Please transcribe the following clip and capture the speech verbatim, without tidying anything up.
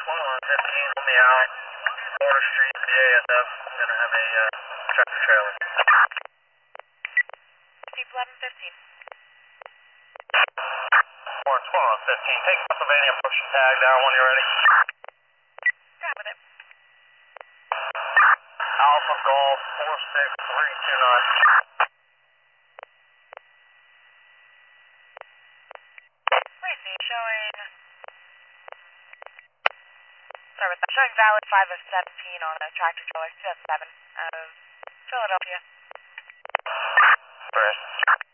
Swan fifteen on the eye. Border Street, the A S F. I'm going to have a uh, tractor trailer. Steve eleven fifteen. Warren Swan fifteen. Take Pennsylvania, push your tag down when you're ready. Yeah, with it. Alpha Golf four six three two nine. Tracy, showing... Sorry about that. Showing valid five of seventeen on a tractor trailer two oh seven out of Philadelphia. Correct.